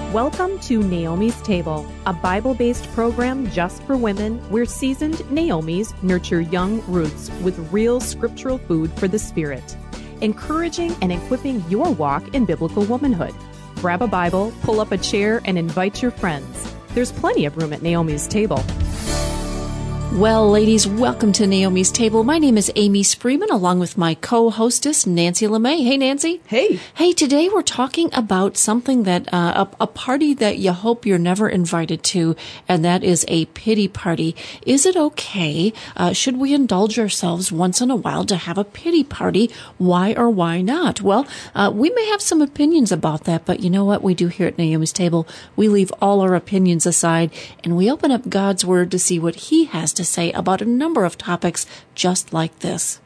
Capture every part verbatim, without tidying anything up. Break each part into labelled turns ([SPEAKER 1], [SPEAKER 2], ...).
[SPEAKER 1] Welcome to Naomi's Table, a Bible-based program just for women where seasoned Naomis nurture young Ruths with real scriptural food for the spirit, encouraging and equipping your walk in biblical womanhood. Grab a Bible, pull up a chair, and invite your friends. There's plenty of room at Naomi's Table.
[SPEAKER 2] Well, ladies, welcome to Naomi's Table. My name is Amy Spreeman, along with my co-hostess, Nancy LeMay. Hey, Nancy.
[SPEAKER 3] Hey.
[SPEAKER 2] Hey, today we're talking about something that, uh, a, a party that you hope you're never invited to, and that is a pity party. Is it okay? Uh, should we indulge ourselves once in a while to have a pity party? Why or why not? Well, uh, we may have some opinions about that, but you know what we do here at Naomi's Table? We leave all our opinions aside, and we open up God's Word to see what He has to say about a number of topics just like this.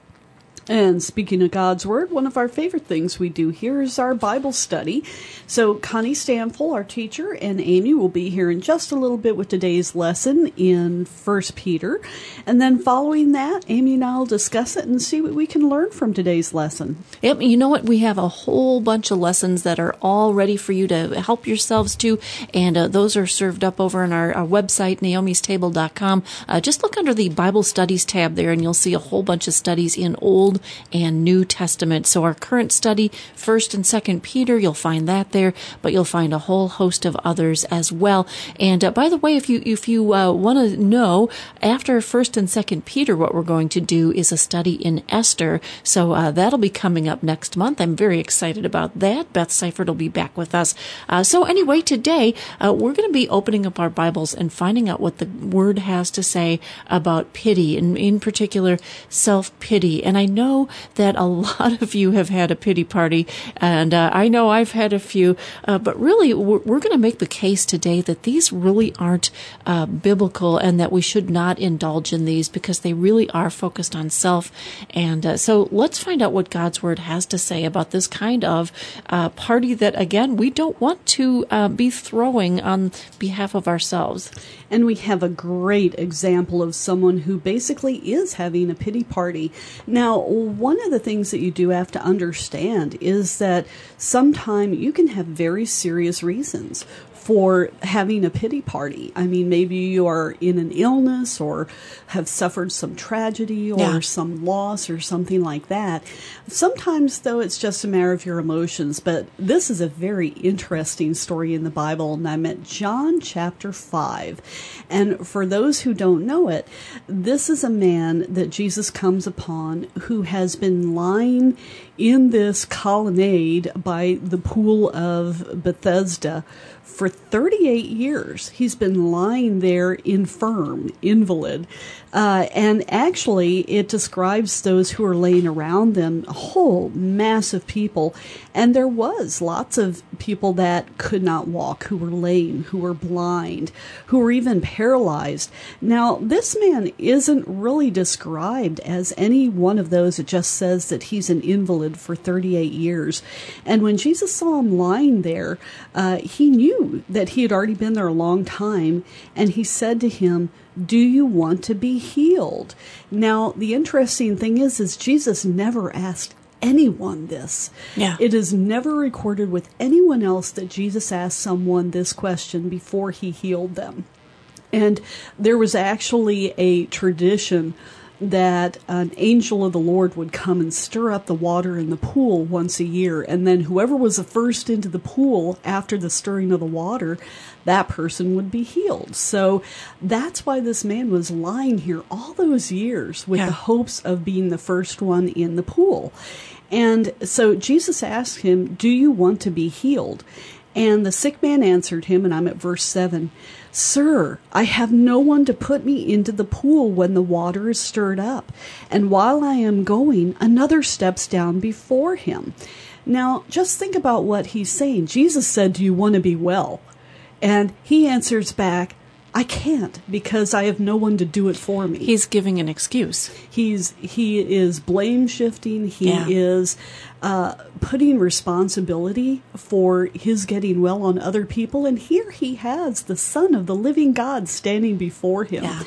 [SPEAKER 3] And speaking of God's Word, one of our favorite things we do here is our Bible study. So Connie Stanfull, our teacher, and Amy will be here in just a little bit with today's lesson in First Peter. And then following that, Amy and I will discuss it and see what we can learn from today's lesson.
[SPEAKER 2] Yep, you know what? We have a whole bunch of lessons that are all ready for you to help yourselves to, and uh, those are served up over on our, our website, naomis table dot com. Uh, just look under the Bible Studies tab there, and you'll see a whole bunch of studies in Old and New Testament. So our current study, First and Second Peter, you'll find that there, but you'll find a whole host of others as well. And uh, by the way, if you if you uh, want to know, after First and Second Peter, what we're going to do is a study in Esther. So uh, that'll be coming up next month. I'm very excited about that. Beth Seifert will be back with us. Uh, so anyway, today uh, we're going to be opening up our Bibles and finding out what the Word has to say about pity, and in particular, self-pity. And I know know that a lot of you have had a pity party, and uh, I know I've had a few, uh, but really we're, we're going to make the case today that these really aren't uh, biblical, and that we should not indulge in these because they really are focused on self. And uh, so let's find out what God's Word has to say about this kind of uh, party that, again, we don't want to uh, be throwing on behalf of ourselves.
[SPEAKER 3] And we have a great example of someone who basically is having a pity party. Now, one of the things that you do have to understand is that sometimes you can have very serious reasons for having a pity party. I mean, maybe you are in an illness or have suffered some tragedy or
[SPEAKER 2] yeah.
[SPEAKER 3] some loss or something like that. Sometimes, though, it's just a matter of your emotions. But this is a very interesting story in the Bible, and I'm at John chapter five. And for those who don't know it, this is a man that Jesus comes upon who has been lying in this colonnade by the pool of Bethesda for thirty-eight years. He's been lying there infirm, invalid. Uh, and actually, it describes those who are laying around them, a whole mass of people. And there was lots of people that could not walk, who were lame, who were blind, who were even paralyzed. Now, this man isn't really described as any one of those. It just says that he's an invalid for thirty-eight years. And when Jesus saw him lying there, uh, he knew that he had already been there a long time. And he said to him, "Do you want to be healed?" Now, the interesting thing is, is Jesus never asked anyone this.
[SPEAKER 2] Yeah.
[SPEAKER 3] It is never recorded with anyone else that Jesus asked someone this question before he healed them. And there was actually a tradition that an angel of the Lord would come and stir up the water in the pool once a year, and then whoever was the first into the pool after the stirring of the water, that person would be healed. So that's why this man was lying here all those years with
[SPEAKER 2] yeah.
[SPEAKER 3] the hopes of being the first one in the pool. And so Jesus asked him, "Do you want to be healed?" And the sick man answered him, and I'm at verse seven, "Sir, I have no one to put me into the pool when the water is stirred up, and while I am going, another steps down before him." Now, just think about what he's saying. Jesus said, "Do you want to be well?" And he answers back, "I can't, because I have no one to do it for me."
[SPEAKER 2] He's giving an excuse.
[SPEAKER 3] He's he is blame shifting. He
[SPEAKER 2] yeah.
[SPEAKER 3] is uh, putting responsibility for his getting well on other people. And here he has the Son of the living God standing before him.
[SPEAKER 2] Yeah.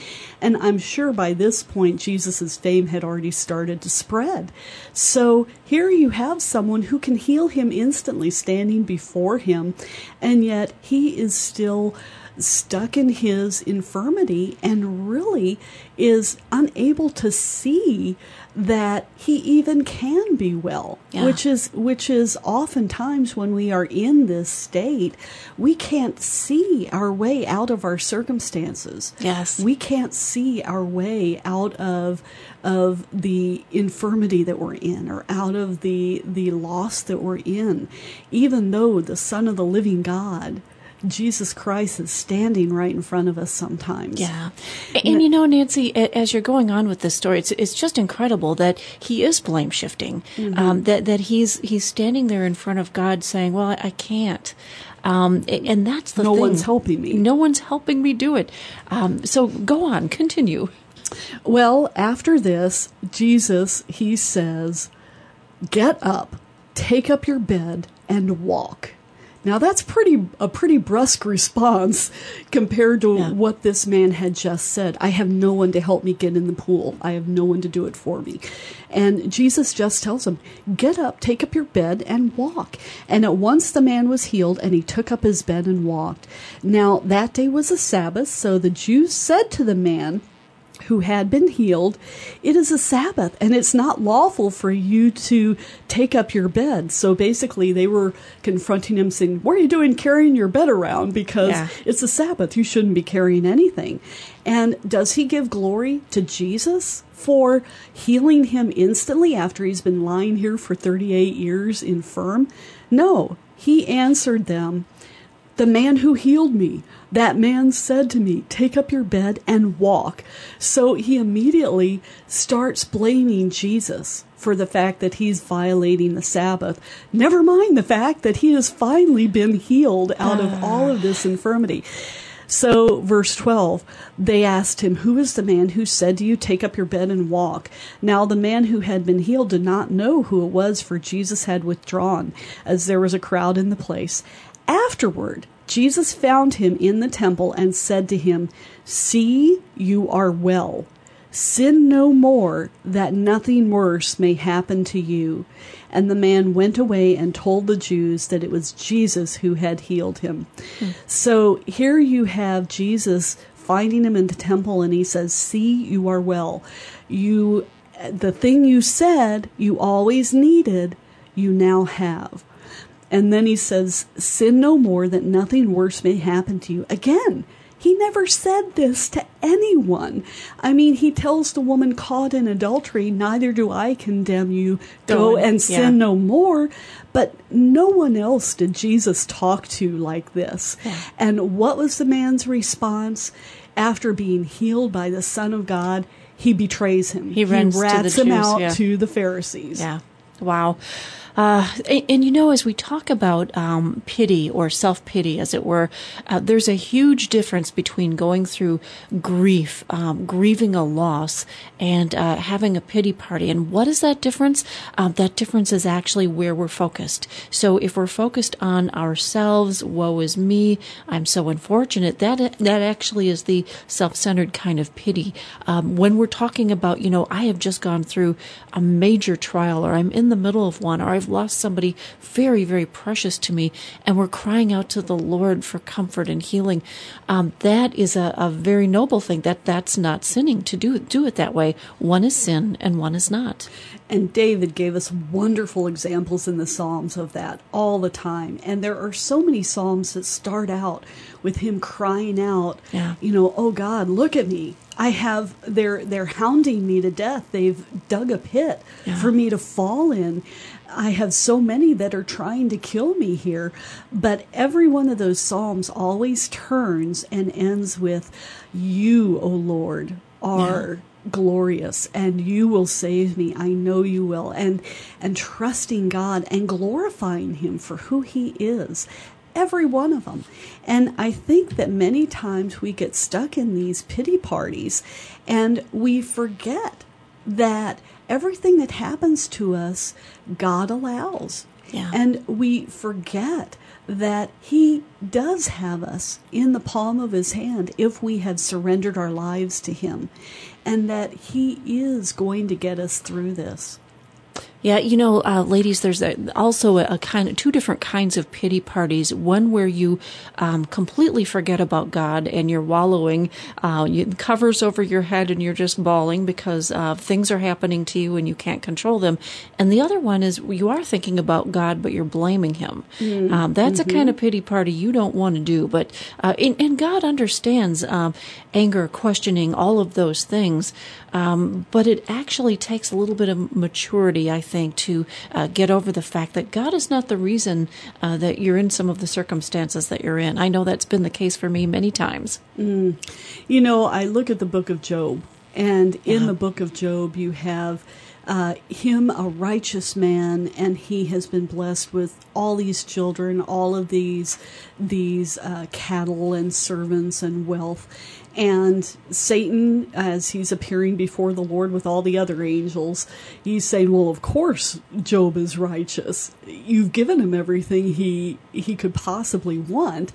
[SPEAKER 3] And I'm sure by this point, Jesus' fame had already started to spread. So here you have someone who can heal him instantly standing before him, and yet he is still stuck in his infirmity and really is unable to see that he even can be well, yeah. which is which is oftentimes when we are in this state, we can't see our way out of our circumstances.
[SPEAKER 2] Yes.
[SPEAKER 3] We can't see our way out of of the infirmity that we're in, or out of the the loss that we're in, even though the Son of the living God, Jesus Christ, is standing right in front of us sometimes.
[SPEAKER 2] Yeah. And, and you know, Nancy, as you're going on with this story, it's it's just incredible that he is blame shifting, mm-hmm. um, that that he's he's standing there in front of God saying, well, I, I can't. Um, and that's the
[SPEAKER 3] no
[SPEAKER 2] thing.
[SPEAKER 3] No one's helping me.
[SPEAKER 2] No one's helping me do it. Um, so go on, continue.
[SPEAKER 3] Well, after this, Jesus, he says, get up, take up your bed, and walk. Now, that's pretty a pretty brusque response compared to yeah. what this man had just said. I have no one to help me get in the pool. I have no one to do it for me. And Jesus just tells him, get up, take up your bed, and walk. And at once the man was healed, and he took up his bed and walked. Now, that day was a Sabbath, so the Jews said to the man who had been healed, it is a Sabbath, and it's not lawful for you to take up your bed. So basically, they were confronting him, saying, what are you doing carrying your bed around? Because yeah. it's a Sabbath. You shouldn't be carrying anything. And does he give glory to Jesus for healing him instantly after he's been lying here for thirty-eight years infirm? No. He answered them, the man who healed me, that man said to me, take up your bed and walk. So he immediately starts blaming Jesus for the fact that he's violating the Sabbath. Never mind the fact that he has finally been healed out of all of this infirmity. So, verse twelve, they asked him, who is the man who said to you, take up your bed and walk? Now the man who had been healed did not know who it was, for Jesus had withdrawn, as there was a crowd in the place. Afterward, Jesus found him in the temple and said to him, see, you are well. Sin no more, that nothing worse may happen to you. And the man went away and told the Jews that it was Jesus who had healed him. Hmm. So here you have Jesus finding him in the temple, and he says, see, you are well. You, the thing you said you always needed, you now have. And then he says, sin no more, that nothing worse may happen to you. Again, he never said this to anyone. I mean, he tells the woman caught in adultery, neither do I condemn you. Go and sin yeah. no more. But no one else did Jesus talk to like this. Yeah. And what was the man's response? After being healed by the Son of God, he betrays him.
[SPEAKER 2] He, runs
[SPEAKER 3] he rats
[SPEAKER 2] to the
[SPEAKER 3] him
[SPEAKER 2] Jews,
[SPEAKER 3] out
[SPEAKER 2] yeah.
[SPEAKER 3] to the Pharisees.
[SPEAKER 2] Yeah. Wow. Uh, and, and, you know, as we talk about um, pity or self-pity, as it were, uh, there's a huge difference between going through grief, um, grieving a loss, and uh, having a pity party. And what is that difference? Um, that difference is actually where we're focused. So if we're focused on ourselves, woe is me, I'm so unfortunate, that that actually is the self-centered kind of pity. Um, when we're talking about, you know, I have just gone through a major trial, or I'm in the middle of one, or I've lost somebody very, very precious to me, and we're crying out to the Lord for comfort and healing. Um, that is a, a very noble thing. That that's not sinning to do do it that way. One is sin, and one is not.
[SPEAKER 3] And David gave us wonderful examples in the Psalms of that all the time. And there are so many Psalms that start out with him crying out,
[SPEAKER 2] yeah.
[SPEAKER 3] you know, oh God, look at me. I have, they're, they're hounding me to death. They've dug a pit yeah. for me to fall in. I have so many that are trying to kill me here. But every one of those Psalms always turns and ends with, you, O Lord, are yeah. glorious, and you will save me. I know you will. And, and trusting God and glorifying him for who he is. Every one of them. And I think that many times we get stuck in these pity parties and we forget that everything that happens to us, God allows.
[SPEAKER 2] Yeah.
[SPEAKER 3] And we forget that he does have us in the palm of his hand if we have surrendered our lives to him, and that he is going to get us through this.
[SPEAKER 2] Yeah, you know, uh, ladies, there's a, also a, a kind of two different kinds of pity parties. One where you um, completely forget about God and you're wallowing, uh, you, covers over your head and you're just bawling because uh, things are happening to you and you can't control them. And the other one is you are thinking about God, but you're blaming him. Mm-hmm. Um, that's mm-hmm. a kind of pity party you don't want to do. But uh, and, and God understands um, anger, questioning, all of those things. Um, but it actually takes a little bit of maturity, I think, to uh, get over the fact that God is not the reason uh, that you're in some of the circumstances that you're in. I know that's been the case for me many times.
[SPEAKER 3] Mm. You know, I look at the book of Job, and in yeah. the book of Job, you have uh, him, a righteous man, and he has been blessed with all these children, all of these these uh, cattle and servants and wealth. And Satan, as he's appearing before the Lord with all the other angels, he's saying, well, of course Job is righteous. You've given him everything he he could possibly want.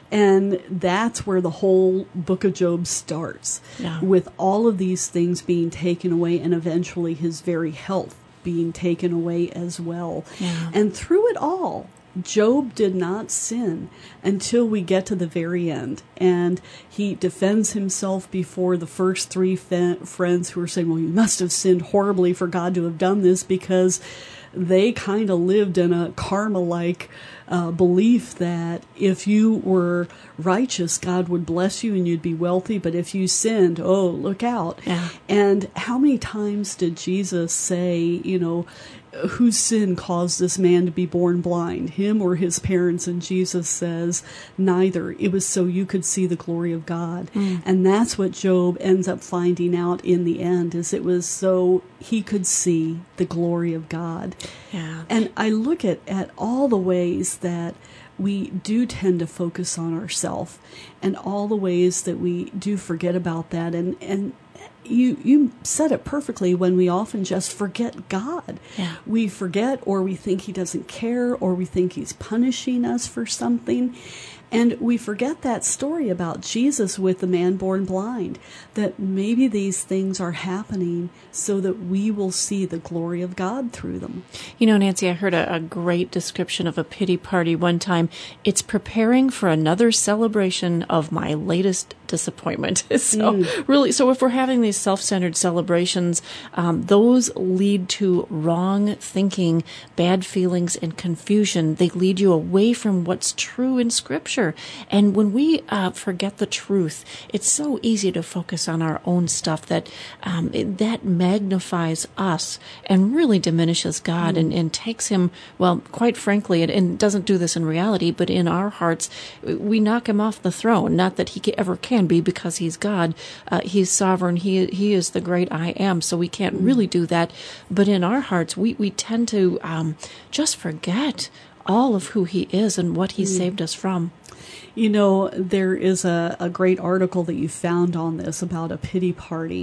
[SPEAKER 3] And that's where the whole book of Job starts, yeah. with all of these things being taken away and eventually his very health being taken away as well. Yeah. And through it all, Job did not sin until we get to the very end. And he defends himself before the first three fe- friends who are saying, well, you must have sinned horribly for God to have done this, because they kind of lived in a karma-like uh, belief that if you were righteous, God would bless you and you'd be wealthy. But if you sinned, oh, look out. Yeah. And how many times did Jesus say, you know, whose sin caused this man to be born blind, him or his parents? And Jesus says, neither. It was so you could see the glory of God. Mm. And that's what Job ends up finding out in the end, is it was so he could see the glory of God. Yeah. And I look at, at all the ways that we do tend to focus on ourselves, and all the ways that we do forget about that. And, and You you said it perfectly, when we often just forget God. Yeah. We forget, or we think he doesn't care, or we think he's punishing us for something. And we forget that story about Jesus with the man born blind, that maybe these things are happening so that we will see the glory of God through them.
[SPEAKER 2] You know, Nancy, I heard a, a great description of a pity party one time. It's preparing for another celebration of my latest disappointment. So mm. really, so if we're having these self-centered celebrations, um, those lead to wrong thinking, bad feelings, and confusion. They lead you away from what's true in Scripture. And when we uh, forget the truth, it's so easy to focus on our own stuff that um, it, that magnifies us and really diminishes God mm. and, and takes him, well, quite frankly, and, and doesn't do this in reality, but in our hearts, we knock him off the throne. Not that he ever can be, because he's God. Uh, he's sovereign. He he is the great I am, so we can't mm. really do that. But in our hearts, we, we tend to um, just forget all of who he is and what he mm. saved us from.
[SPEAKER 3] You know, there is a, a great article that you found on this about a pity party.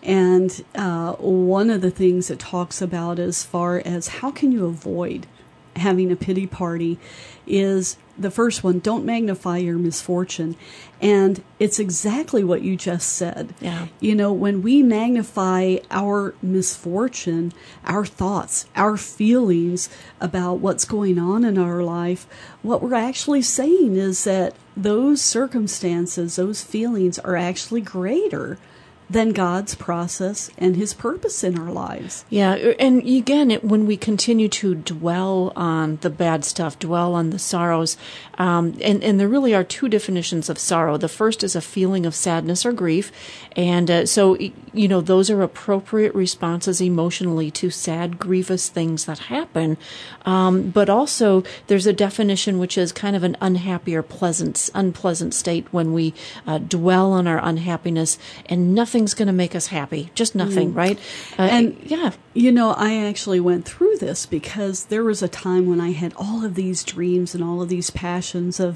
[SPEAKER 3] And uh, one of the things it talks about as far as how can you avoid having a pity party is the first one, don't magnify your misfortune. And it's exactly what you just said. Yeah. You know, when we magnify our misfortune, our thoughts, our feelings about what's going on in our life, what we're actually saying is that those circumstances, those feelings are actually greater than God's process and his purpose in our lives.
[SPEAKER 2] Yeah, and again, it, when we continue to dwell on the bad stuff, dwell on the sorrows, um, and, and there really are two definitions of sorrow. The first is a feeling of sadness or grief, and uh, so, you know, those are appropriate responses emotionally to sad, grievous things that happen. Um, but also, there's a definition which is kind of an unhappy or pleasant, unpleasant state when we uh, dwell on our unhappiness and nothing nothing's going to make us happy. Just nothing, mm. right? Uh,
[SPEAKER 3] and
[SPEAKER 2] yeah.
[SPEAKER 3] You know, I actually went through this because there was a time when I had all of these dreams and all of these passions of,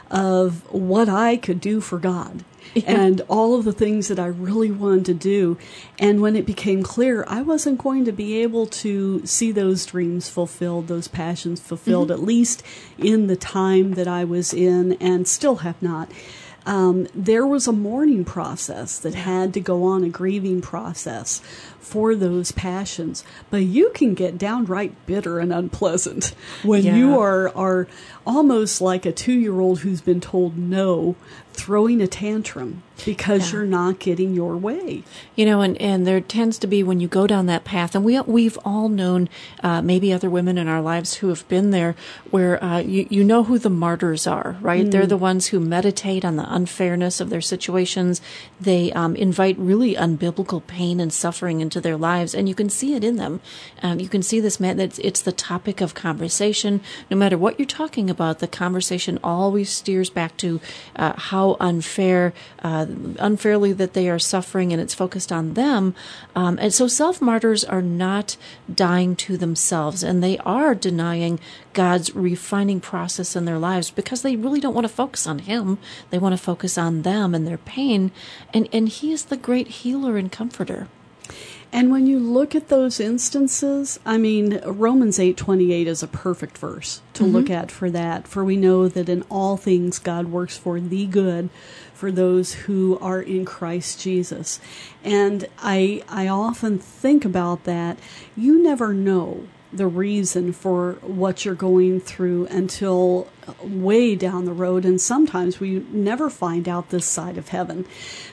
[SPEAKER 3] of what I could do for God. Yeah. And all of the things that I really wanted to do. And when it became clear I wasn't going to be able to see those dreams fulfilled, those passions fulfilled, mm-hmm. at least in the time that I was in, and still have not, um, there was a mourning process that had to go on, a grieving process for those passions. But you can get downright bitter and unpleasant when
[SPEAKER 2] yeah.
[SPEAKER 3] you are, are almost like a two-year-old who's been told no, throwing a tantrum because yeah. you're not getting your way.
[SPEAKER 2] You know, and, and there tends to be, when you go down that path, and we, we've all known uh, maybe other women in our lives who have been there, where uh, you, you know who the martyrs are, right? Mm. They're the ones who meditate on the unfairness of their situations. They um, invite really unbiblical pain and suffering into their lives, and you can see it in them. Um, you can see this, man, that it's the topic of conversation. No matter what you're talking about, the conversation always steers back to uh, how unfair, uh, unfairly that they are suffering, and it's focused on them. Um, and so self-martyrs are not dying to themselves, and they are denying God's refining process in their lives because they really don't want to focus on Him. They want to focus on them and their pain, and, and He is the great healer and comforter.
[SPEAKER 3] And when you look at those instances, I mean, Romans eight twenty-eight is a perfect verse to mm-hmm. look at for that. For we know that in all things God works for the good for those who are in Christ Jesus. And I I often think about that. You never know the reason for what you're going through until way down the road. And sometimes we never find out this side of heaven.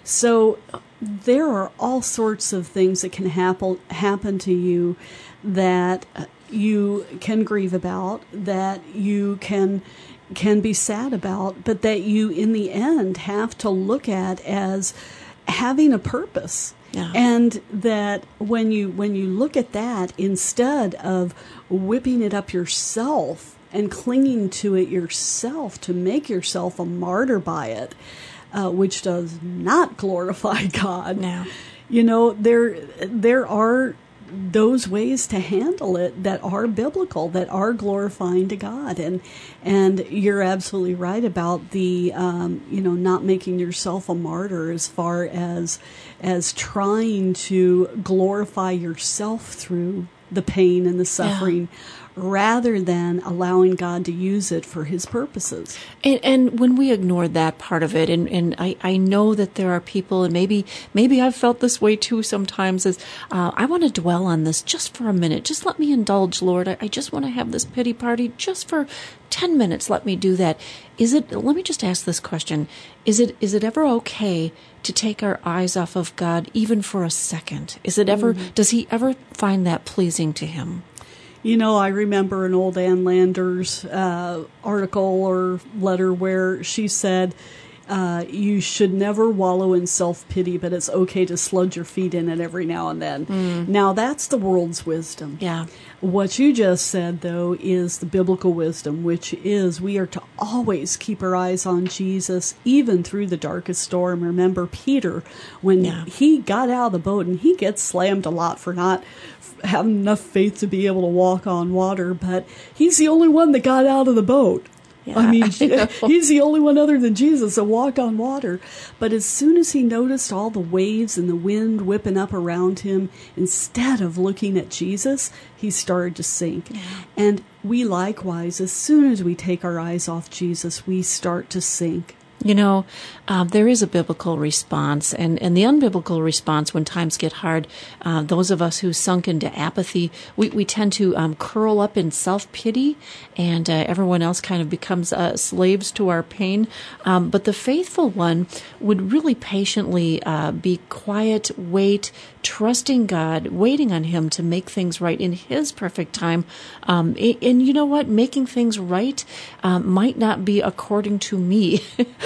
[SPEAKER 3] So there are all sorts of things that can happen happen to you that you can grieve about, that you can can be sad about, but that you in the end have to look at as having a purpose.
[SPEAKER 2] Yeah.
[SPEAKER 3] And that when you when you look at that, instead of whipping it up yourself and clinging to it yourself to make yourself a martyr by it, Uh, which does not glorify God.
[SPEAKER 2] No.
[SPEAKER 3] You know, there there are those ways to handle it that are biblical, that are glorifying to God. And and you're absolutely right about the, um, you know, not making yourself a martyr as far as as trying to glorify yourself through the pain and the suffering. Yeah. Rather than allowing God to use it for His purposes.
[SPEAKER 2] And, and when we ignore that part of it, and, and I, I know that there are people, and maybe maybe I've felt this way too sometimes, is uh, I want to dwell on this just for a minute. Just let me indulge, Lord. I, I just want to have this pity party just for ten minutes. Let me do that. Is it, let me just ask this question. Is it is it ever okay to take our eyes off of God even for a second? Is it ever, mm-hmm. does He ever find that pleasing to Him?
[SPEAKER 3] You know, I remember an old Ann Landers uh, article or letter where she said, uh, you should never wallow in self-pity, but it's okay to sludge your feet in it every now and then. Mm. Now, that's the world's wisdom.
[SPEAKER 2] Yeah.
[SPEAKER 3] What you just said, though, is the biblical wisdom, which is we are to always keep our eyes on Jesus, even through the darkest storm. Remember Peter, when yeah. he got out of the boat, and he gets slammed a lot for not having enough faith to be able to walk on water, but he's the only one that got out of the boat. Yeah, I mean, I he's the only one other than Jesus that walked on water. But as soon as he noticed all the waves and the wind whipping up around him, instead of looking at Jesus, he started to sink. Yeah. And we likewise, as soon as we take our eyes off Jesus, we start to sink.
[SPEAKER 2] You know, uh, there is a biblical response, and, and the unbiblical response when times get hard, uh, those of us who sunk into apathy, we, we tend to um, curl up in self-pity, and uh, everyone else kind of becomes uh, slaves to our pain. Um, but the faithful one would really patiently uh, be quiet, wait, trusting God, waiting on Him to make things right in His perfect time. Um, and you know what? Making things right um, might not be according to me.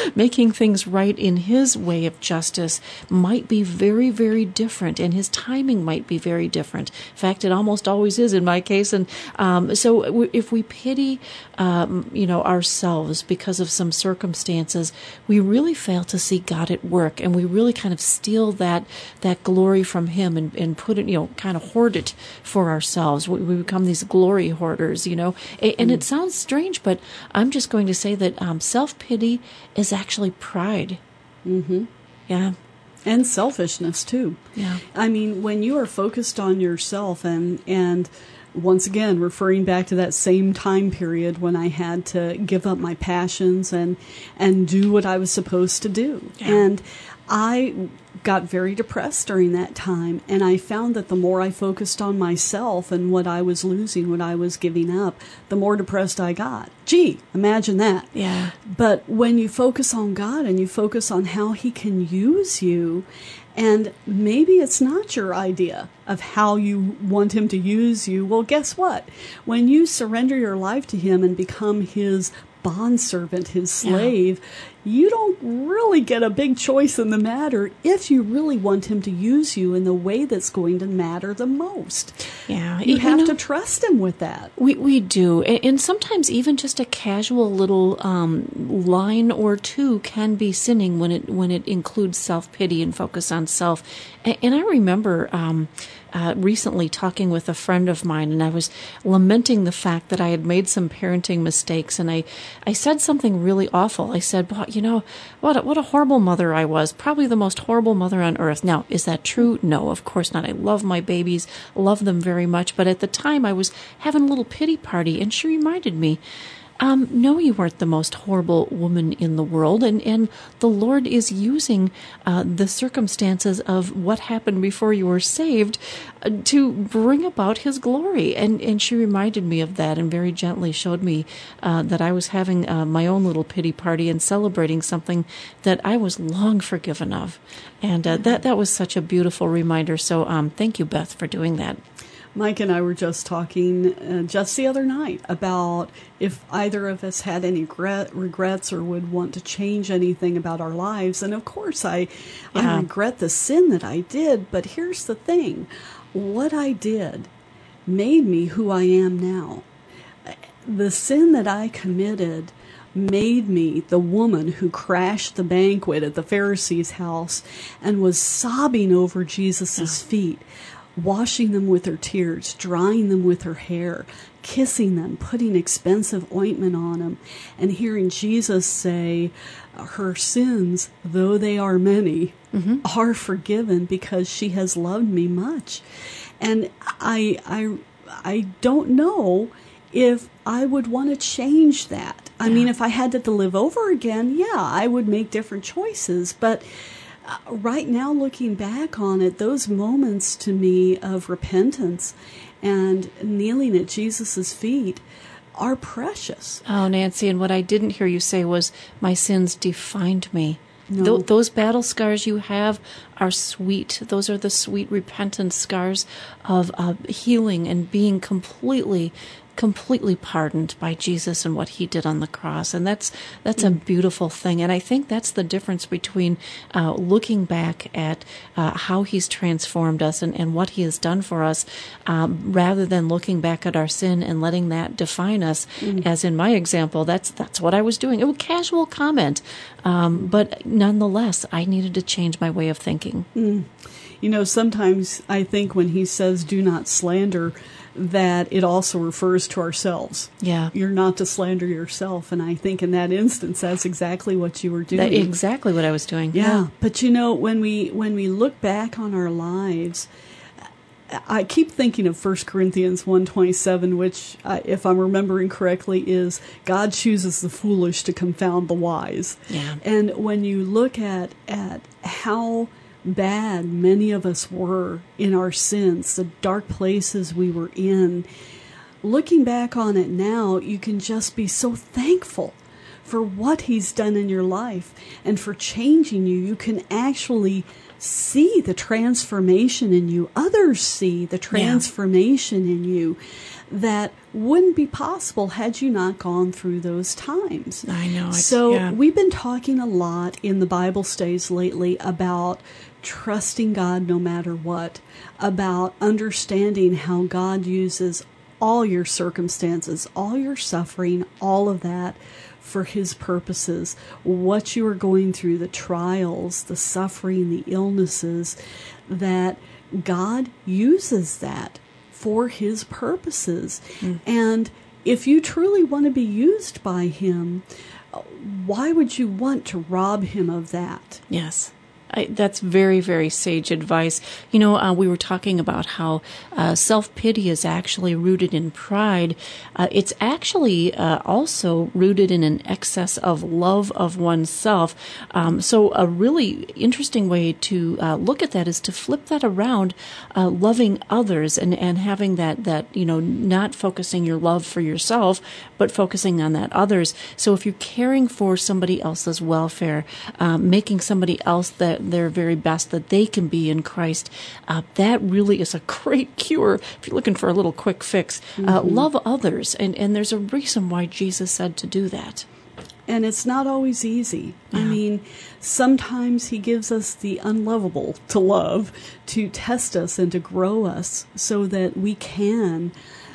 [SPEAKER 2] making things right in his way of justice might be very, very different, and his timing might be very different. In fact, it almost always is in my case. And um, so if we pity, um, you know, ourselves because of some circumstances, we really fail to see God at work, and we really kind of steal that that glory from him and, and put it, you know, kind of hoard it for ourselves. We, we become these glory hoarders, you know. And, and mm. it sounds strange, but I'm just going to say that um, self-pity is actually pride.
[SPEAKER 3] Mm-hmm.
[SPEAKER 2] Yeah.
[SPEAKER 3] And selfishness, too.
[SPEAKER 2] Yeah.
[SPEAKER 3] I mean, when you are focused on yourself and and once again, referring back to that same time period when I had to give up my passions and and do what I was supposed to do.
[SPEAKER 2] Yeah.
[SPEAKER 3] And I got very depressed during that time, and I found that the more I focused on myself and what I was losing, what I was giving up, the more depressed I got. Gee, imagine that.
[SPEAKER 2] Yeah.
[SPEAKER 3] But when you focus on God and you focus on how he can use you, and maybe it's not your idea of how you want him to use you, well, guess what? When you surrender your life to him and become his bondservant, his slave, yeah. you don't really get a big choice in the matter if you really want him to use you in the way that's going to matter the most.
[SPEAKER 2] Yeah,
[SPEAKER 3] you, you have
[SPEAKER 2] know,
[SPEAKER 3] to trust him with that.
[SPEAKER 2] We we do, and sometimes even just a casual little um, line or two can be sinning when it when it includes self-pity and focus on self. And, and I remember um, uh, recently talking with a friend of mine, and I was lamenting the fact that I had made some parenting mistakes, and I, I said something really awful. I said, well, you know, what a, what a horrible mother I was, probably the most horrible mother on earth. Now, is that true? No, of course not. I love my babies, love them very much, but at the time I was having a little pity party, and she reminded me, Um, no, you weren't the most horrible woman in the world, and, and the Lord is using uh, the circumstances of what happened before you were saved uh, to bring about his glory. And, and she reminded me of that and very gently showed me uh, that I was having uh, my own little pity party and celebrating something that I was long forgiven of. And uh, that, that was such a beautiful reminder. So um, thank you, Beth, for doing that.
[SPEAKER 3] Mike and I were just talking uh, just the other night about if either of us had any regret, regrets or would want to change anything about our lives. And of course, I,
[SPEAKER 2] yeah.
[SPEAKER 3] I regret the sin that I did. But here's the thing. What I did made me who I am now. The sin that I committed made me the woman who crashed the banquet at the Pharisee's house and was sobbing over Jesus'
[SPEAKER 2] yeah.
[SPEAKER 3] feet, washing them with her tears, drying them with her hair, kissing them, putting expensive ointment on them, and hearing Jesus say, her sins, though they are many, mm-hmm. are forgiven because she has loved me much. And I, I, I don't know if I would want to change that. I yeah. mean, if I had to live over again, yeah, I would make different choices, but Uh, right now, looking back on it, those moments to me of repentance and kneeling at Jesus' feet are precious.
[SPEAKER 2] Oh, Nancy, and what I didn't hear you say was, my sins defined me.
[SPEAKER 3] No.
[SPEAKER 2] Th- those battle scars you have are sweet. Those are the sweet repentance scars of uh, healing and being completely completely pardoned by Jesus and what he did on the cross. And that's that's a beautiful thing. And I think that's the difference between uh, looking back at uh, how he's transformed us and, and what he has done for us, um, rather than looking back at our sin and letting that define us. Mm. As in my example, that's that's what I was doing. It was a casual comment. Um, but nonetheless, I needed to change my way of thinking.
[SPEAKER 3] Mm. You know, sometimes I think when he says, do not slander, that it also refers to ourselves.
[SPEAKER 2] Yeah.
[SPEAKER 3] You're not to slander yourself. And I think in that instance, that's exactly what you were doing.
[SPEAKER 2] That, exactly what I was doing.
[SPEAKER 3] Yeah.
[SPEAKER 2] yeah.
[SPEAKER 3] But you know, when we when we look back on our lives, I keep thinking of First Corinthians one twenty-seven, which, uh, if I'm remembering correctly, is God chooses the foolish to confound the wise.
[SPEAKER 2] Yeah.
[SPEAKER 3] And when you look at at how bad many of us were in our sins, the dark places we were in, looking back on it now, you can just be so thankful for what he's done in your life and for changing you. You can actually see the transformation in you. Others see the transformation yeah. in you that wouldn't be possible had you not gone through those times.
[SPEAKER 2] I know.
[SPEAKER 3] So
[SPEAKER 2] yeah.
[SPEAKER 3] we've been talking a lot in the Bible studies lately about trusting God no matter what, about understanding how God uses all your circumstances, all your suffering, all of that for his purposes. What you are going through, the trials, the suffering, the illnesses, that God uses that for his purposes. Mm. And if you truly want to be used by him, why would you want to rob him of that?
[SPEAKER 2] Yes. I, that's very, very sage advice. You know, uh, we were talking about how uh, self-pity is actually rooted in pride. Uh, it's actually uh, also rooted in an excess of love of oneself. Um, so a really interesting way to uh, look at that is to flip that around, uh, loving others and, and having that, that, you know, not focusing your love for yourself, but focusing on that others. So if you're caring for somebody else's welfare, um, making somebody else that their very best that they can be in Christ, uh, that really is a great cure if you're looking for a little quick fix. Mm-hmm. Uh, love others, and, and there's a reason why Jesus said to do that.
[SPEAKER 3] And it's not always easy. Yeah. I mean, sometimes he gives us the unlovable to love, to test us and to grow us so that we can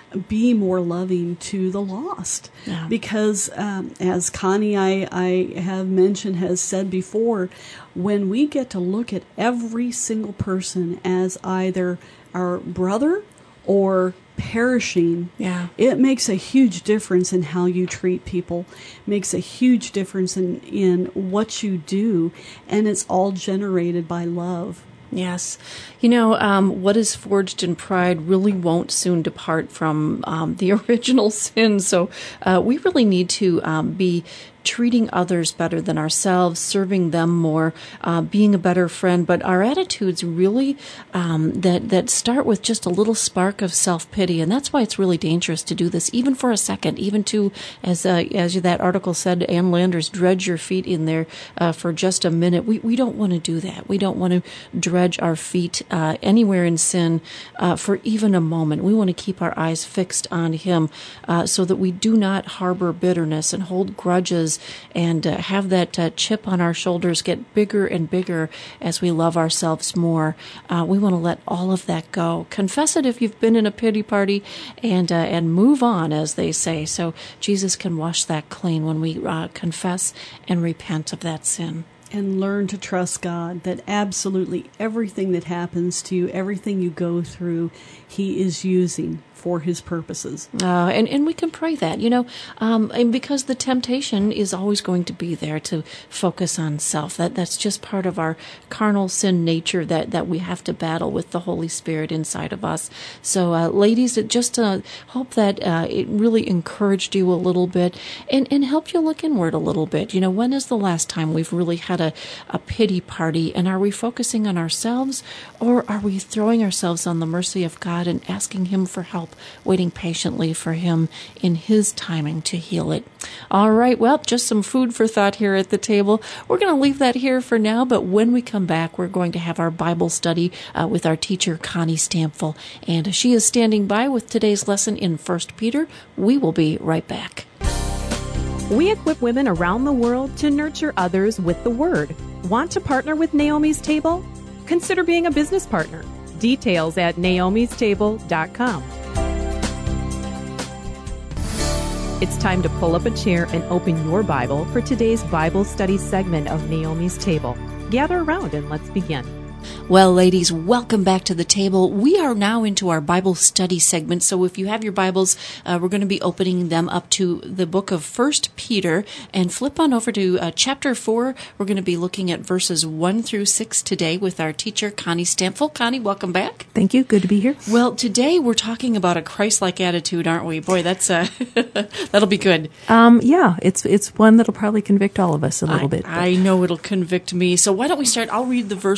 [SPEAKER 3] be more loving to the lost. Yeah. Because um, as Connie, I, I have mentioned, has said before, when we get to look at every single person as either our brother or perishing,
[SPEAKER 2] yeah.
[SPEAKER 3] it makes a huge difference in how you treat people, makes a huge difference in, in what you do, and it's all generated by love.
[SPEAKER 2] Yes. You know, um, what is forged in pride really won't soon depart from um, the original sin. So uh, we really need to um, be treating others better than ourselves, serving them more, uh, being a better friend. But our attitudes really um, that that start with just a little spark of self-pity, and that's why it's really dangerous to do this, even for a second, even to, as uh, as that article said, Ann Landers, dredge your feet in there uh, for just a minute. We we don't want to do that. We don't want to dredge our feet uh, anywhere in sin uh, for even a moment. We want to keep our eyes fixed on Him uh, so that we do not harbor bitterness and hold grudges and uh, have that uh, chip on our shoulders get bigger and bigger as we love ourselves more. Uh, we want to let all of that go. Confess it if you've been in a pity party, and uh, and move on, as they say. So Jesus can wash that clean when we uh, confess and repent of that sin.
[SPEAKER 3] And learn to trust God, that absolutely everything that happens to you, everything you go through, He is using for His purposes.
[SPEAKER 2] Uh, and, and we can pray that, you know, um, and because the temptation is always going to be there to focus on self. That That's just part of our carnal sin nature that, that we have to battle with the Holy Spirit inside of us. So, uh, ladies, it just uh, hope that uh, it really encouraged you a little bit and, and helped you look inward a little bit. You know, when is the last time we've really had a, a pity party, and are we focusing on ourselves, or are we throwing ourselves on the mercy of God and asking Him for help, waiting patiently for Him in His timing to heal it? All right, well, just some food for thought here at the table. We're going to leave that here for now, but when we come back, we're going to have our Bible study uh, with our teacher, Connie Stampfel, and she is standing by with today's lesson in First Peter. We will be right back.
[SPEAKER 1] We equip women around the world to nurture others with the Word. Want to partner with Naomi's Table? Consider being a business partner. Details at naomis table dot com. It's time to pull up a chair and open your Bible for today's Bible study segment of Naomi's Table. Gather around and let's begin.
[SPEAKER 2] Well, ladies, welcome back to the table. We are now into our Bible study segment. So if you have your Bibles, uh, we're going to be opening them up to the book of First Peter, and flip on over to uh, chapter four. We're going to be looking at verses one through six today with our teacher, Connie Stampfel. Connie, welcome back.
[SPEAKER 4] Thank you. Good to be here.
[SPEAKER 2] Well, today we're talking about a Christ-like attitude, aren't we? Boy, that's uh, that'll be good.
[SPEAKER 4] Um, yeah, it's it's one that'll probably convict all of us a little
[SPEAKER 2] I,
[SPEAKER 4] bit. But.
[SPEAKER 2] I know it'll convict me. So why don't we start? I'll read the verses, and then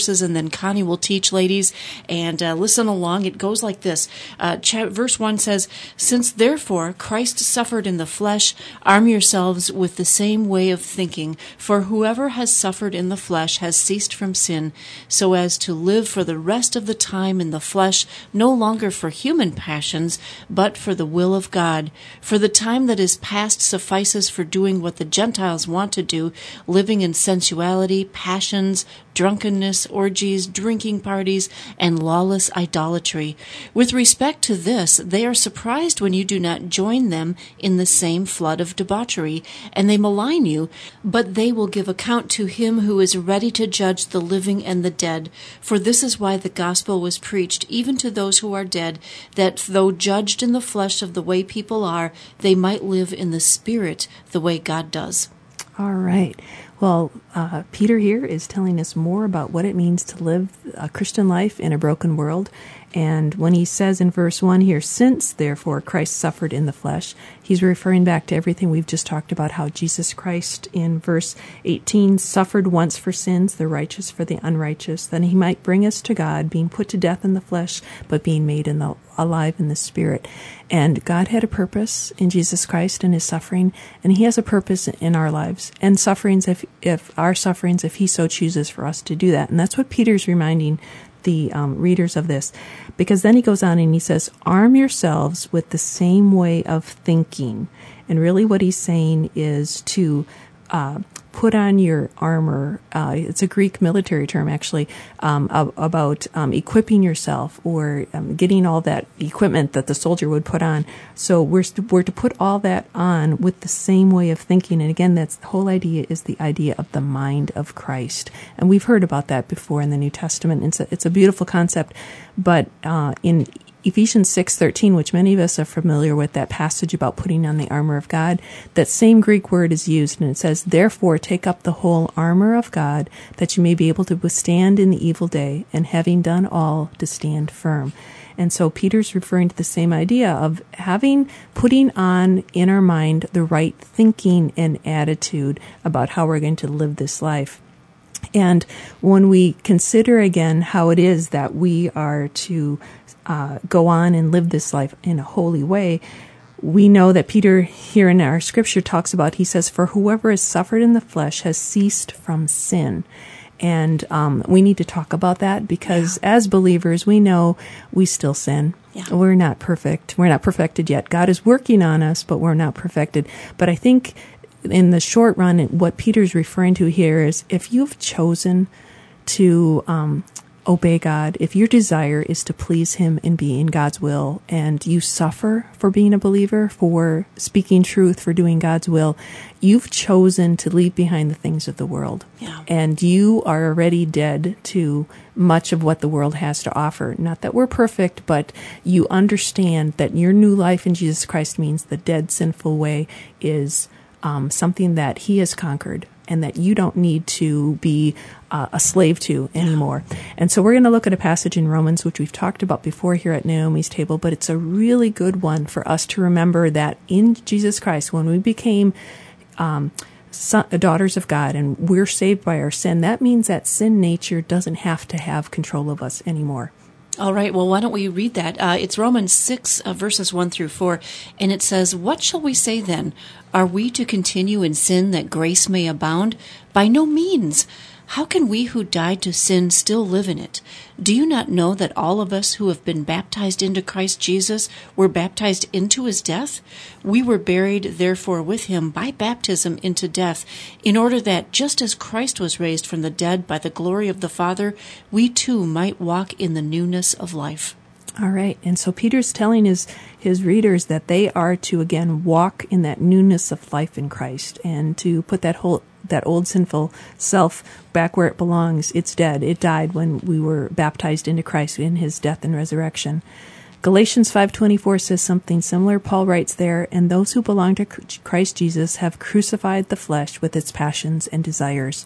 [SPEAKER 2] and Connie will teach, ladies, and uh, listen along. It goes like this. Uh, cha- verse one says, "Since therefore Christ suffered in the flesh, arm yourselves with the same way of thinking. For whoever has suffered in the flesh has ceased from sin, so as to live for the rest of the time in the flesh, no longer for human passions, but for the will of God. For the time that is past suffices for doing what the Gentiles want to do, living in sensuality, passions, drunkenness, orgies, drinking parties, and lawless idolatry. With respect to this, they are surprised when you do not join them in the same flood of debauchery, and they malign you, but they will give account to him who is ready to judge the living and the dead. For this is why the gospel was preached, even to those who are dead, that though judged in the flesh of the way people are, they might live in the spirit the way God does."
[SPEAKER 4] All right. Well, uh, Peter here is telling us more about what it means to live a Christian life in a broken world. And when he says in verse one here, "Since, therefore, Christ suffered in the flesh," he's referring back to everything we've just talked about, how Jesus Christ in verse eighteen suffered once for sins, the righteous for the unrighteous, that he might bring us to God, being put to death in the flesh, but being made in the, alive in the spirit. And God had a purpose in Jesus Christ and his suffering, and he has a purpose in our lives and sufferings, if, if our sufferings, if he so chooses for us to do that. And that's what Peter's reminding the um, readers of this, because then he goes on and he says, "Arm yourselves with the same way of thinking." And really what he's saying is to uh, put on your armor. Uh, it's a Greek military term, actually, um, about um, equipping yourself or um, getting all that equipment that the soldier would put on. So we're we're to put all that on with the same way of thinking. And again, that's the whole idea, is the idea of the mind of Christ. And we've heard about that before in the New Testament. It's a, it's a beautiful concept, but uh, in Ephesians six thirteen, which many of us are familiar with, that passage about putting on the armor of God, that same Greek word is used, and it says, "Therefore take up the whole armor of God, that you may be able to withstand in the evil day, and having done all, to stand firm." And so Peter's referring to the same idea of having, putting on in our mind the right thinking and attitude about how we're going to live this life. And when we consider again how it is that we are to uh, go on and live this life in a holy way, we know that Peter here in our scripture talks about, he says, "For whoever has suffered in the flesh has ceased from sin." And um, we need to talk about that because yeah. as believers, we know we still sin. Yeah. We're not perfect. We're not perfected yet. God is working on us, but we're not perfected. But I think in the short run, what Peter's referring to here is if you've chosen to um, obey God, if your desire is to please him and be in God's will, and you suffer for being a believer, for speaking truth, for doing God's will, you've chosen to leave behind the things of the world. Yeah. And you are already dead to much of what the world has to offer. Not that we're perfect, but you understand that your new life in Jesus Christ means the dead, sinful way is um, something that he has conquered, and that you don't need to be uh, a slave to anymore. Yeah. And so we're going to look at a passage in Romans, which we've talked about before here at Naomi's Table, but it's a really good one for us to remember that in Jesus Christ, when we became um, son, daughters of God and we're saved by our sin, that means that sin nature doesn't have to have control of us anymore.
[SPEAKER 2] All right, well, why don't we read that? Uh, it's Romans six, uh, verses one through four, and it says, "What shall we say then? Are we to continue in sin that grace may abound? By no means. How can we who died to sin still live in it? Do you not know that all of us who have been baptized into Christ Jesus were baptized into his death? We were buried, therefore, with him by baptism into death, in order that, just as Christ was raised from the dead by the glory of the Father, we too might walk in the newness of life."
[SPEAKER 4] All right. And so Peter's telling his, his readers that they are to, again, walk in that newness of life in Christ and to put that whole that old sinful self back where it belongs. It's dead. It died when we were baptized into Christ in his death and resurrection. Galatians five twenty-four says something similar. Paul writes there, "And those who belong to Christ Jesus have crucified the flesh with its passions and desires."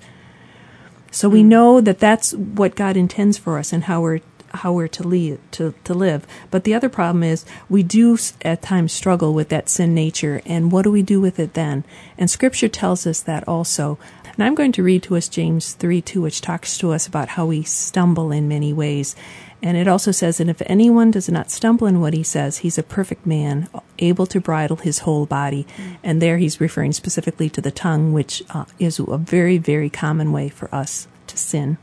[SPEAKER 4] So we know that that's what God intends for us and how we're how we're to live, to, to live. But the other problem is we do at times struggle with that sin nature, and what do we do with it then? And Scripture tells us that also. And I'm going to read to us James three two, which talks to us about how we stumble in many ways. And it also says, and if anyone does not stumble in what he says, he's a perfect man, able to bridle his whole body. Mm. And there he's referring specifically to the tongue, which uh, is a very, very common way for us to sin.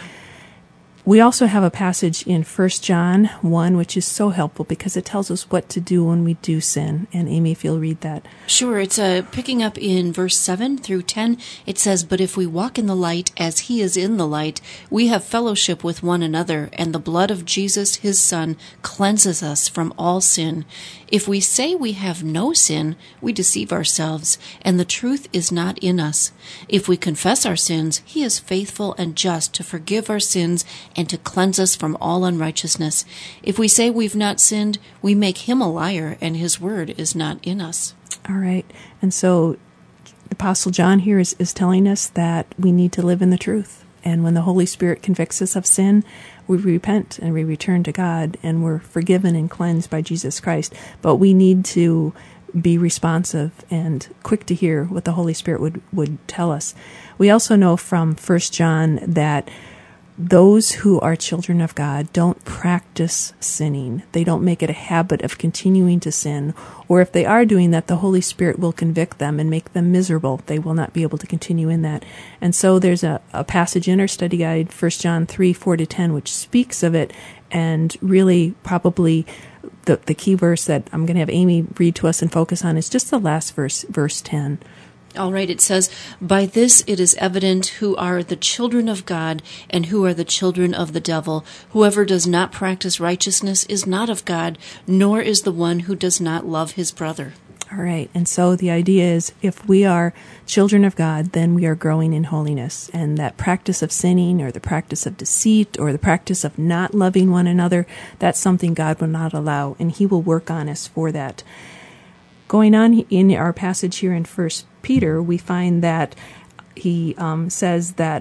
[SPEAKER 4] We also have a passage in First John one, which is so helpful because it tells us what to do when we do sin. And Amy, if you'll read that.
[SPEAKER 2] Sure. It's uh, picking up in verse seven through ten. It says, "But if we walk in the light as he is in the light, we have fellowship with one another, and the blood of Jesus, his Son, cleanses us from all sin. If we say we have no sin, we deceive ourselves, and the truth is not in us. If we confess our sins, he is faithful and just to forgive our sins and to cleanse us from all unrighteousness. If we say we've not sinned, we make him a liar, and his word is not in us."
[SPEAKER 4] All right. And so the Apostle John here is, is telling us that we need to live in the truth. And when the Holy Spirit convicts us of sin, we repent and we return to God, and we're forgiven and cleansed by Jesus Christ. But we need to be responsive and quick to hear what the Holy Spirit would, would tell us. We also know from First John that those who are children of God don't practice sinning. They don't make it a habit of continuing to sin. Or if they are doing that, the Holy Spirit will convict them and make them miserable. They will not be able to continue in that. And so there's a, a passage in our study guide, First John three, four to ten, which speaks of it, and really probably the, the key verse that I'm going to have Amy read to us and focus on is just the last verse, verse ten.
[SPEAKER 2] All right, it says, "By this it is evident who are the children of God and who are the children of the devil. Whoever does not practice righteousness is not of God, nor is the one who does not love his brother."
[SPEAKER 4] All right, and so the idea is if we are children of God, then we are growing in holiness. And that practice of sinning or the practice of deceit or the practice of not loving one another, that's something God will not allow, and he will work on us for that. Going on in our passage here in First Peter, we find that he um, says that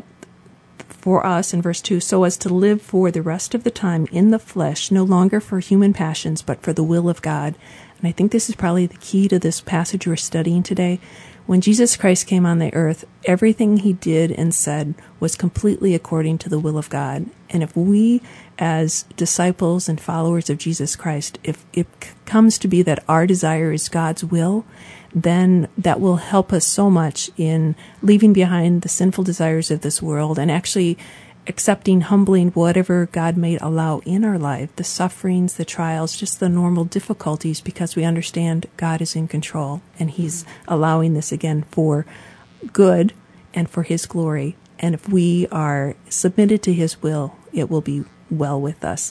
[SPEAKER 4] for us in verse two, "So as to live for the rest of the time in the flesh, no longer for human passions, but for the will of God." And I think this is probably the key to this passage we're studying today. When Jesus Christ came on the earth, everything he did and said was completely according to the will of God. And if we, as disciples and followers of Jesus Christ, if it comes to be that our desire is God's will, then that will help us so much in leaving behind the sinful desires of this world and actually accepting, humbling whatever God may allow in our life, the sufferings, the trials, just the normal difficulties, because we understand God is in control and he's allowing this again for good and for his glory. And if we are submitted to his will, it will be well with us.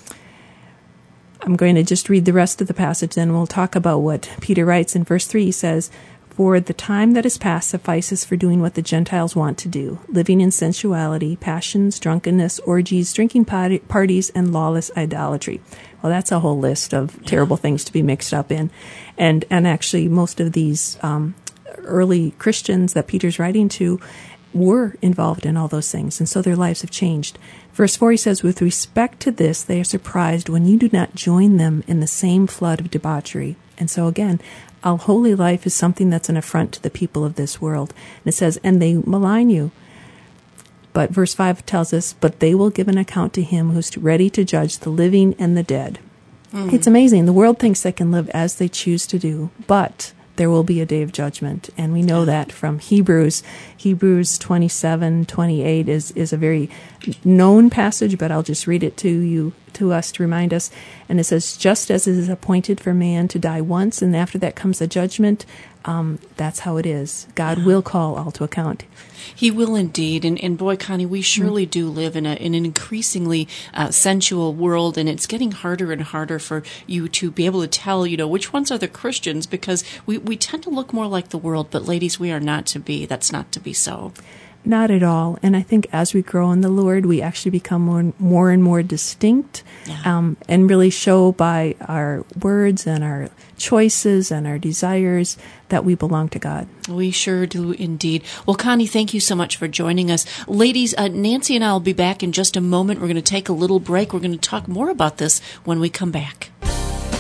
[SPEAKER 4] I'm going to just read the rest of the passage, then we'll talk about what Peter writes in verse three. He says, "For the time that is past suffices for doing what the Gentiles want to do, living in sensuality, passions, drunkenness, orgies, drinking parties, and lawless idolatry." Well, that's a whole list of terrible things to be mixed up in. And and actually, most of these um, early Christians that Peter's writing to were involved in all those things, and so their lives have changed. Verse four, he says, "With respect to this, they are surprised when you do not join them in the same flood of debauchery." And so again, our holy life is something that's an affront to the people of this world. And it says, "And they malign you." But verse five tells us, "But they will give an account to him who's ready to judge the living and the dead." Mm. It's amazing. The world thinks they can live as they choose to do, but there will be a day of judgment. And we know that from Hebrews. Hebrews twenty-seven, twenty-eight is, is a very known passage, but I'll just read it to you, to us to remind us. And it says, "Just as it is appointed for man to die once, and after that comes the judgment," um, that's how it is. God will call all to account.
[SPEAKER 2] He will indeed. And, and boy, Connie, we surely mm. do live in, a, in an increasingly uh, sensual world, and it's getting harder and harder for you to be able to tell, you know, which ones are the Christians, because we, we tend to look more like the world, but ladies, we are not to be. That's not to be so.
[SPEAKER 4] Not at all. And I think as we grow in the Lord, we actually become more, more and more distinct, yeah. um, and really show by our words and our choices and our desires that we belong to God.
[SPEAKER 2] We sure do indeed. Well, Connie, thank you so much for joining us. Ladies, uh, Nancy and I will be back in just a moment. We're going to take a little break. We're going to talk more about this when we come back.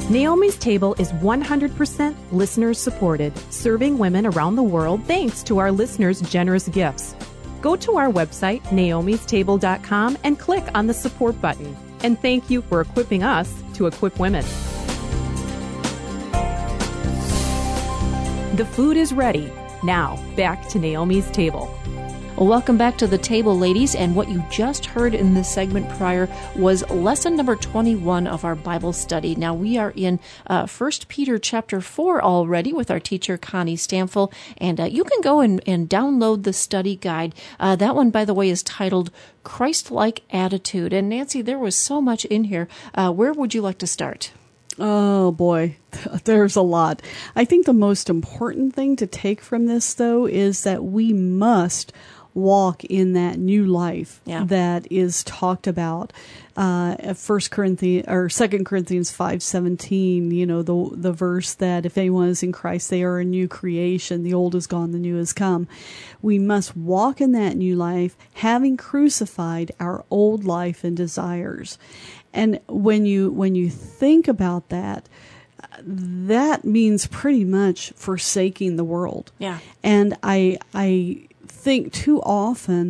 [SPEAKER 1] Naomi's Table is one hundred percent listeners supported, serving women around the world thanks to our listeners' generous gifts. Go to our website, naomis table dot com, and click on the support button. And thank you for equipping us to equip women. The food is ready. Now, back to Naomi's Table.
[SPEAKER 2] Well, welcome back to the table, ladies. And what you just heard in this segment prior was lesson number twenty-one of our Bible study. Now, we are in uh, First Peter chapter four already with our teacher, Connie Stamfel. And uh, you can go and, and download the study guide. Uh, that one, by the way, is titled Christ-like Attitude. And Nancy, there was so much in here. Uh, where would you like to start?
[SPEAKER 3] Oh, boy, there's a lot. I think the most important thing to take from this, though, is that we must walk in that new life
[SPEAKER 2] yeah.
[SPEAKER 3] that is talked about. Uh, First Corinthians or Second Corinthians five seventeen. You know, the the verse that if anyone is in Christ, they are a new creation. The old is gone, the new has come. We must walk in that new life, having crucified our old life and desires. And when you when you think about that, that means pretty much forsaking the world.
[SPEAKER 2] Yeah.
[SPEAKER 3] And I I think too often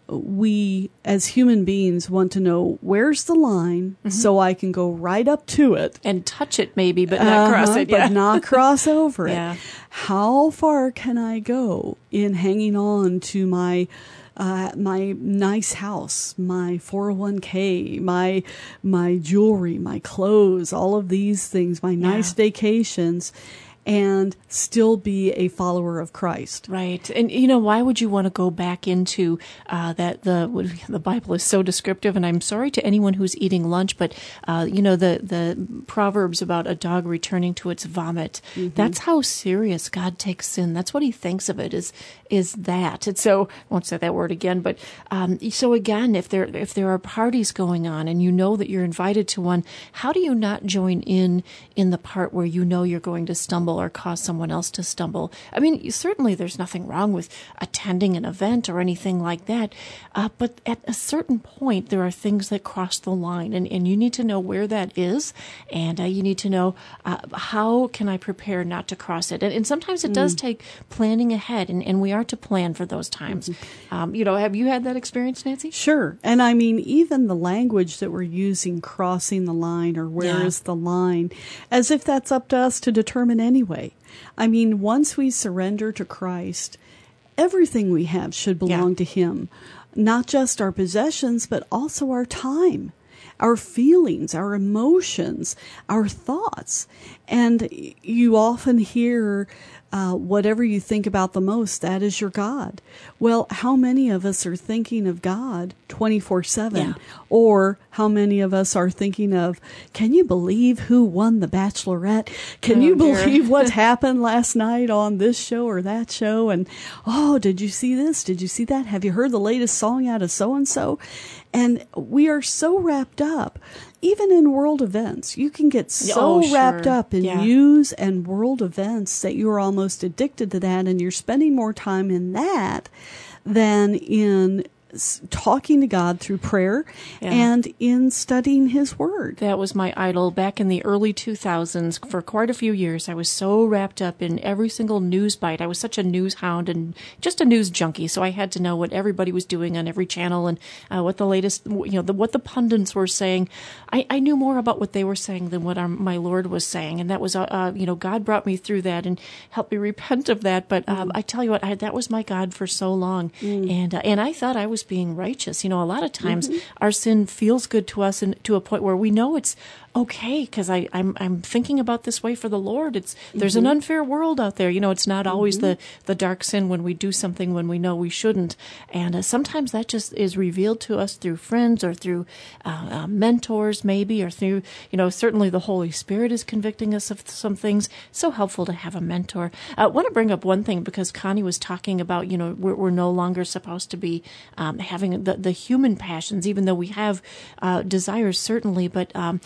[SPEAKER 3] we as human beings want to know where's the line mm-hmm. so I can go right up to it
[SPEAKER 2] and touch it maybe, but not
[SPEAKER 3] uh-huh,
[SPEAKER 2] cross it. Yeah.
[SPEAKER 3] But not cross over it.
[SPEAKER 2] Yeah.
[SPEAKER 3] How far can I go in hanging on to my Uh, my nice house, my four oh one k, my my jewelry, my clothes, all of these things, my nice
[SPEAKER 2] yeah.
[SPEAKER 3] vacations, and still be a follower of Christ.
[SPEAKER 2] Right. And, you know, why would you want to go back into uh, that? The the Bible is so descriptive, and I'm sorry to anyone who's eating lunch, but, uh, you know, the, the Proverbs about a dog returning to its vomit, mm-hmm. that's how serious God takes sin. That's what he thinks of it, is is that. And so, I won't say that word again, but um, so again, if there if there are parties going on and you know that you're invited to one, how do you not join in in the part where you know you're going to stumble or cause someone else to stumble? I mean, certainly there's nothing wrong with attending an event or anything like that, uh, but at a certain point, there are things that cross the line, and, and you need to know where that is, and uh, you need to know uh, how can I prepare not to cross it. And, and sometimes it mm. does take planning ahead, and, and we are to plan for those times. Mm-hmm. Um, you know, have you had that experience, Nancy?
[SPEAKER 3] Sure. And I mean, even the language that we're using, crossing the line or where
[SPEAKER 2] yeah.
[SPEAKER 3] is the line, as if that's up to us to determine anyway. I mean, once we surrender to Christ, everything we have should belong
[SPEAKER 2] yeah.
[SPEAKER 3] to him. Not just our possessions, but also our time, our feelings, our emotions, our thoughts. And you often hear, uh, whatever you think about the most, that is your God. Well, how many of us are thinking of God twenty-four seven?
[SPEAKER 2] Yeah.
[SPEAKER 3] Or how many of us are thinking of, can you believe who won The Bachelorette? Can
[SPEAKER 2] oh,
[SPEAKER 3] you
[SPEAKER 2] dear.
[SPEAKER 3] believe what happened last night on this show or that show? And, oh, did you see this? Did you see that? Have you heard the latest song out of so-and-so? And we are so wrapped up. Even in world events, you can get so
[SPEAKER 2] oh, sure.
[SPEAKER 3] wrapped up in
[SPEAKER 2] yeah.
[SPEAKER 3] news and world events that you're almost addicted to that, and you're spending more time in that than in talking to God through prayer
[SPEAKER 2] yeah.
[SPEAKER 3] and in studying his word.
[SPEAKER 2] That was my idol back in the early two thousands. For quite a few years, I was so wrapped up in every single news bite. I was such a news hound and just a news junkie, so I had to know what everybody was doing on every channel and uh, what the latest, you know, the, what the pundits were saying. I, I knew more about what they were saying than what our, my Lord was saying, and that was, uh, uh, you know, God brought me through that and helped me repent of that. But um, mm. I tell you what, I, that was my God for so long, mm. and uh, and I thought I was being righteous. You know, a lot of times mm-hmm. our sin feels good to us, and to a point where we know it's okay because I I'm I'm thinking about this way for the Lord. It's there's mm-hmm. an unfair world out there. You know, it's not always mm-hmm. the the dark sin when we do something when we know we shouldn't, and uh, sometimes that just is revealed to us through friends or through uh, uh, mentors, maybe, or through, you know, certainly the Holy Spirit is convicting us of some things. So helpful to have a mentor. I want to bring up one thing because Connie was talking about, you know, we're, we're no longer supposed to be um, having the the human passions, even though we have uh, desires certainly, but um,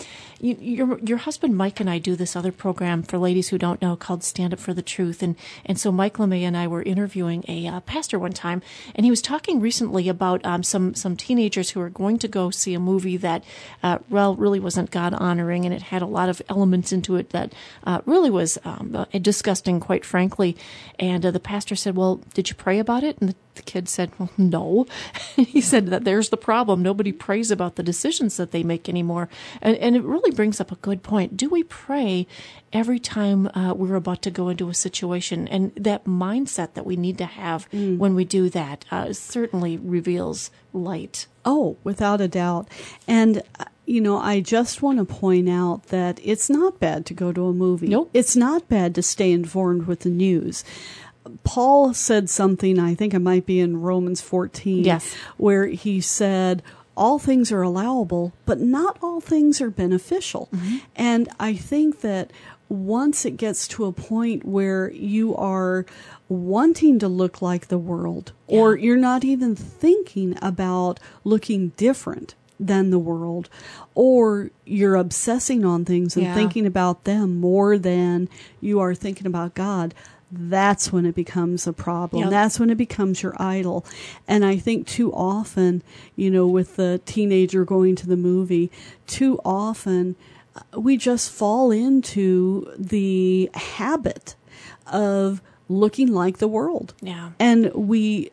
[SPEAKER 2] you, your your husband Mike and I do this other program for ladies who don't know called Stand Up for the Truth, and and so Mike LeMay and I were interviewing a uh, pastor one time, and he was talking recently about um, some some teenagers who are going to go see a movie that uh, well really wasn't God honoring, and it had a lot of elements into it that uh, really was um, uh, disgusting, quite frankly. And uh, the pastor said, "Well, did you pray about it?" And the The kid said, well, no. He said that there's the problem. Nobody prays about the decisions that they make anymore. And, and it really brings up a good point. Do we pray every time uh, we're about to go into a situation? And that mindset that we need to have mm. when we do that uh, certainly reveals light.
[SPEAKER 3] Oh, without a doubt. And, you know, I just want to point out that it's not bad to go to a movie.
[SPEAKER 2] Nope.
[SPEAKER 3] It's not bad to stay informed with the news. Paul said something, I think it might be in Romans fourteen,
[SPEAKER 2] yes.
[SPEAKER 3] where he said, all things are allowable, but not all things are beneficial. Mm-hmm. And I think that once it gets to a point where you are wanting to look like the world, yeah. or you're not even thinking about looking different than the world, or you're obsessing on things and
[SPEAKER 2] yeah.
[SPEAKER 3] thinking about them more than you are thinking about God, that's when it becomes a problem.
[SPEAKER 2] Yep.
[SPEAKER 3] That's when it becomes your idol. And I think too often, you know, with the teenager going to the movie, too often we just fall into the habit of looking like the world.
[SPEAKER 2] Yeah.
[SPEAKER 3] And we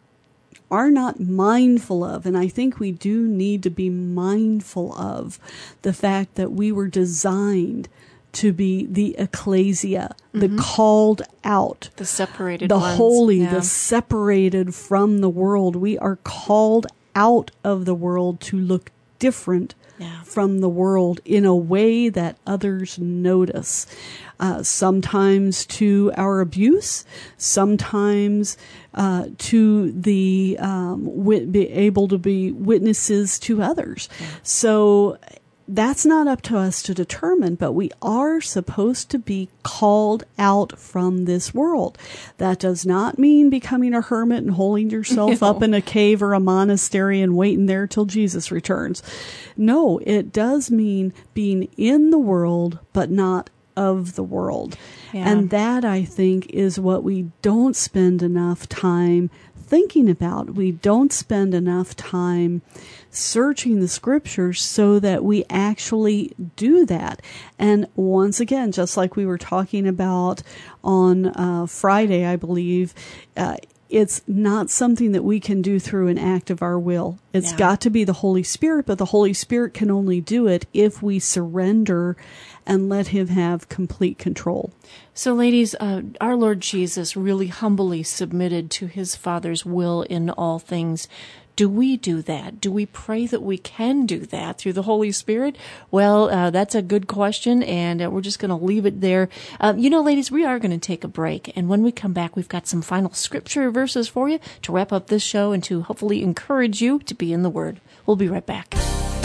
[SPEAKER 3] are not mindful of, and I think we do need to be mindful of the fact that we were designed to be the ecclesia, mm-hmm. the called out,
[SPEAKER 2] the separated
[SPEAKER 3] the
[SPEAKER 2] ones.
[SPEAKER 3] holy,
[SPEAKER 2] yeah.
[SPEAKER 3] the separated from the world. We are called out of the world to look different
[SPEAKER 2] yeah.
[SPEAKER 3] from the world in a way that others notice. Uh, sometimes to our abuse, sometimes uh, to the um, wit- be able to be witnesses to others.
[SPEAKER 2] Yeah.
[SPEAKER 3] So that's not up to us to determine, but we are supposed to be called out from this world. That does not mean becoming a hermit and holding yourself
[SPEAKER 2] no.
[SPEAKER 3] up in a cave or a monastery and waiting there till Jesus returns. No, it does mean being in the world, but not of the world.
[SPEAKER 2] Yeah.
[SPEAKER 3] And that, I think, is what we don't spend enough time thinking about. We don't spend enough time searching the scriptures so that we actually do that. And once again, just like we were talking about on uh, Friday, I believe, uh, it's not something that we can do through an act of our will. It's
[SPEAKER 2] yeah.
[SPEAKER 3] got to be the Holy Spirit, but the Holy Spirit can only do it if we surrender and let him have complete control.
[SPEAKER 2] So, ladies, uh, our Lord Jesus really humbly submitted to his Father's will in all things. Do we do that? Do we pray that we can do that through the Holy Spirit? Well, uh, that's a good question, and uh, we're just going to leave it there. Uh, you know, ladies, we are going to take a break, and when we come back, we've got some final scripture verses for you to wrap up this show and to hopefully encourage you to be in the Word. We'll be right back.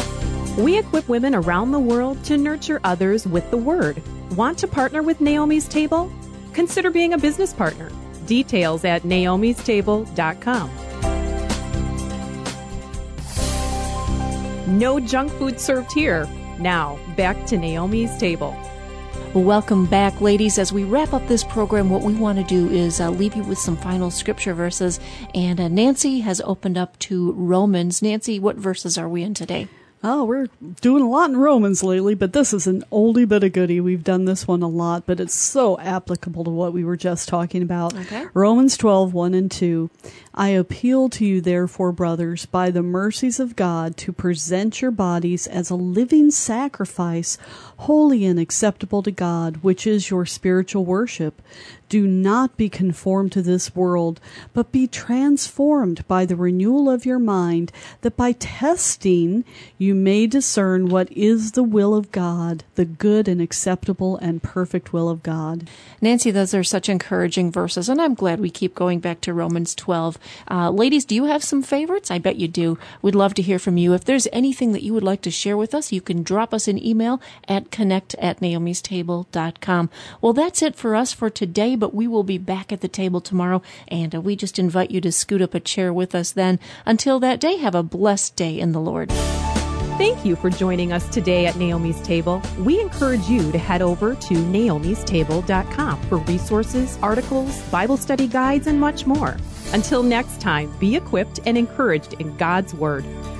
[SPEAKER 1] We equip women around the world to nurture others with the Word. Want to partner with Naomi's Table? Consider being a business partner. Details at naomis table dot com. No junk food served here. Now, back to Naomi's Table.
[SPEAKER 2] Welcome back, ladies. As we wrap up this program, what we want to do is uh, leave you with some final scripture verses. And uh, Nancy has opened up to Romans. Nancy, what verses are we in today?
[SPEAKER 3] Oh, we're doing a lot in Romans lately, but this is an oldie but a goodie. We've done this one a lot, but it's so applicable to what we were just talking about.
[SPEAKER 2] Okay.
[SPEAKER 3] Romans twelve, one and two. I appeal to you, therefore, brothers, by the mercies of God, to present your bodies as a living sacrifice, holy and acceptable to God, which is your spiritual worship. Do not be conformed to this world, but be transformed by the renewal of your mind, that by testing you may discern what is the will of God, the good and acceptable and perfect will of God.
[SPEAKER 2] Nancy, those are such encouraging verses, and I'm glad we keep going back to Romans twelve. Uh, ladies, do you have some favorites? I bet you do. We'd love to hear from you. If there's anything that you would like to share with us, you can drop us an email at connect at naomis table dot com. Well, that's it for us for today, but we will be back at the table tomorrow, and uh, we just invite you to scoot up a chair with us then. Until that day, have a blessed day in the Lord.
[SPEAKER 1] Thank you for joining us today at Naomi's Table. We encourage you to head over to naomis table dot com for resources, articles, Bible study guides, and much more. Until next time, be equipped and encouraged in God's Word.